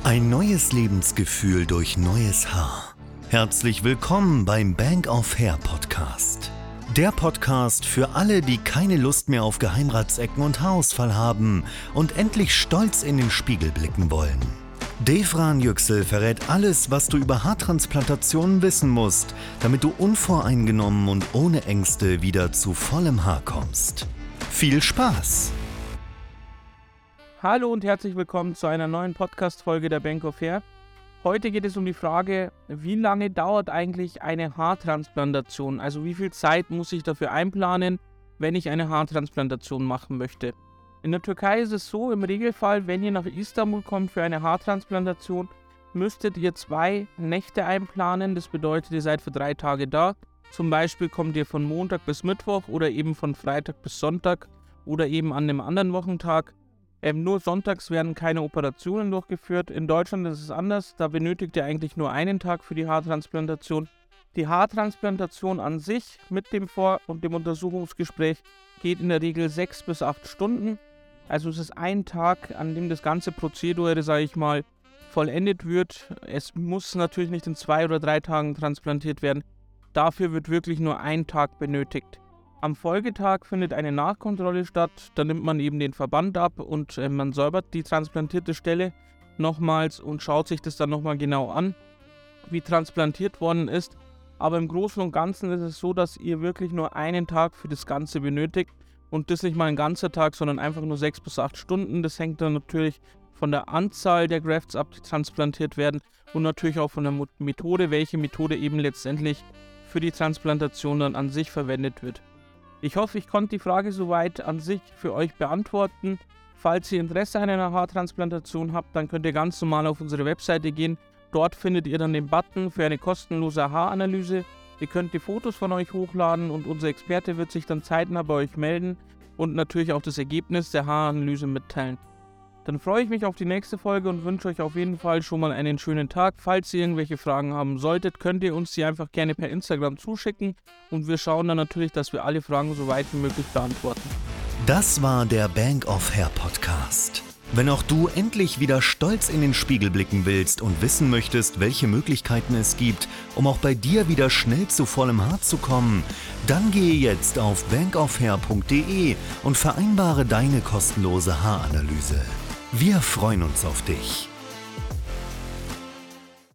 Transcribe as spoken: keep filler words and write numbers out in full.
Ein neues Lebensgefühl durch neues Haar. Herzlich willkommen beim Bank of Hair Podcast. Der Podcast für alle, die keine Lust mehr auf Geheimratsecken und Haarausfall haben und endlich stolz in den Spiegel blicken wollen. Devran Yüksel verrät alles, was du über Haartransplantationen wissen musst, damit du unvoreingenommen und ohne Ängste wieder zu vollem Haar kommst. Viel Spaß! Hallo und herzlich willkommen zu einer neuen Podcast-Folge der Bank of Hair. Heute geht es um die Frage, wie lange dauert eigentlich eine Haartransplantation? Also wie viel Zeit muss ich dafür einplanen, wenn ich eine Haartransplantation machen möchte? In der Türkei ist es so, im Regelfall, wenn ihr nach Istanbul kommt für eine Haartransplantation, müsstet ihr zwei Nächte einplanen. Das bedeutet, ihr seid für drei Tage da. Zum Beispiel kommt ihr von Montag bis Mittwoch oder eben von Freitag bis Sonntag oder eben an einem anderen Wochentag. Ähm, nur sonntags werden keine Operationen durchgeführt. In Deutschland ist es anders, da benötigt ihr eigentlich nur einen Tag für die Haartransplantation. Die Haartransplantation an sich mit dem Vor- und dem Untersuchungsgespräch geht in der Regel sechs bis acht Stunden. Also es ist ein Tag, an dem das ganze Prozedere, sage ich mal, vollendet wird. Es muss natürlich nicht in zwei oder drei Tagen transplantiert werden. Dafür wird wirklich nur ein Tag benötigt. Am Folgetag findet eine Nachkontrolle statt, da nimmt man eben den Verband ab und äh, man säubert die transplantierte Stelle nochmals und schaut sich das dann nochmal genau an, wie transplantiert worden ist. Aber im Großen und Ganzen ist es so, dass ihr wirklich nur einen Tag für das Ganze benötigt und das nicht mal ein ganzer Tag, sondern einfach nur sechs bis acht Stunden. Das hängt dann natürlich von der Anzahl der Grafts ab, die transplantiert werden und natürlich auch von der Methode, welche Methode eben letztendlich für die Transplantation dann an sich verwendet wird. Ich hoffe, ich konnte die Frage soweit an sich für euch beantworten. Falls ihr Interesse an einer Haartransplantation habt, dann könnt ihr ganz normal auf unsere Webseite gehen. Dort findet ihr dann den Button für eine kostenlose Haaranalyse. Ihr könnt die Fotos von euch hochladen und unser Experte wird sich dann zeitnah bei euch melden und natürlich auch das Ergebnis der Haaranalyse mitteilen. Dann freue ich mich auf die nächste Folge und wünsche euch auf jeden Fall schon mal einen schönen Tag. Falls ihr irgendwelche Fragen haben solltet, könnt ihr uns die einfach gerne per Instagram zuschicken und wir schauen dann natürlich, dass wir alle Fragen so weit wie möglich beantworten. Das war der Bank of Hair Podcast. Wenn auch du endlich wieder stolz in den Spiegel blicken willst und wissen möchtest, welche Möglichkeiten es gibt, um auch bei dir wieder schnell zu vollem Haar zu kommen, dann gehe jetzt auf bank of hair punkt de und vereinbare deine kostenlose Haaranalyse. Wir freuen uns auf dich.